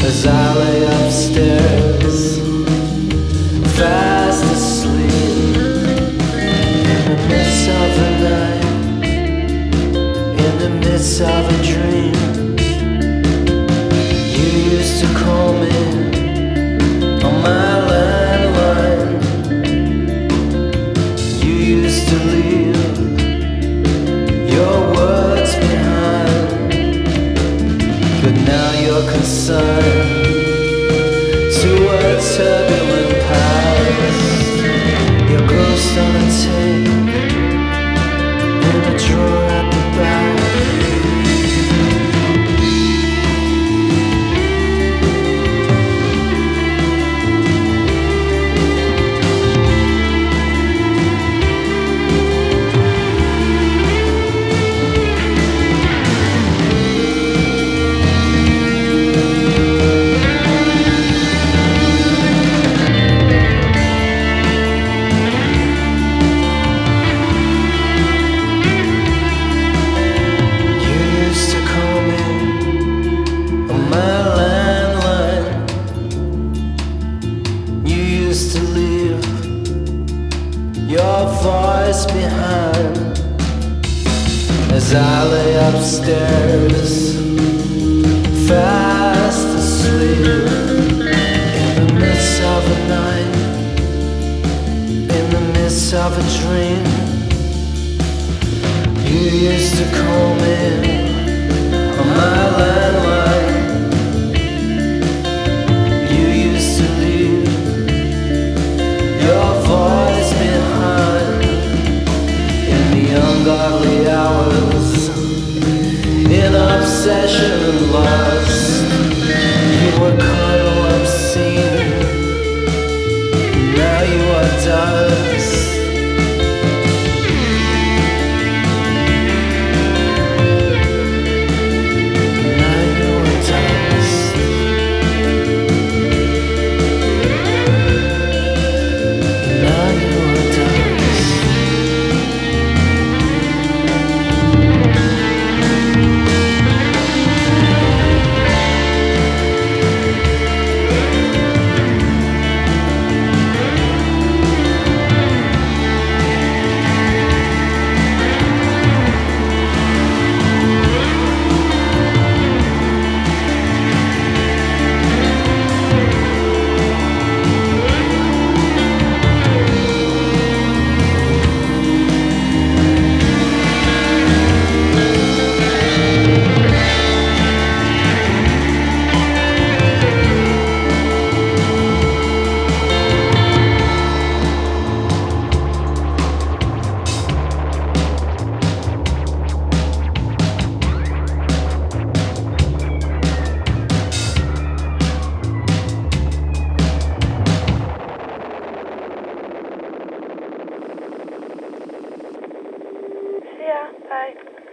As I lay upstairs, fast asleep, in the midst of the night, in the midst of a dream. You used to call me on my landline. You used to leave your words behind, but now you're consigned to a turbulent past. Your ghost on a tape in a drawer at the back. To leave your voice behind. As I lay upstairs, fast asleep, in the midst of a night, in the midst of a dream. You used to call me on my landline. You used to leave your voice behind in the ungodly hours, in obsession and lust. You were carnal, obscene, now you are dust. Now you are dust. Now you are dust. Yeah, bye.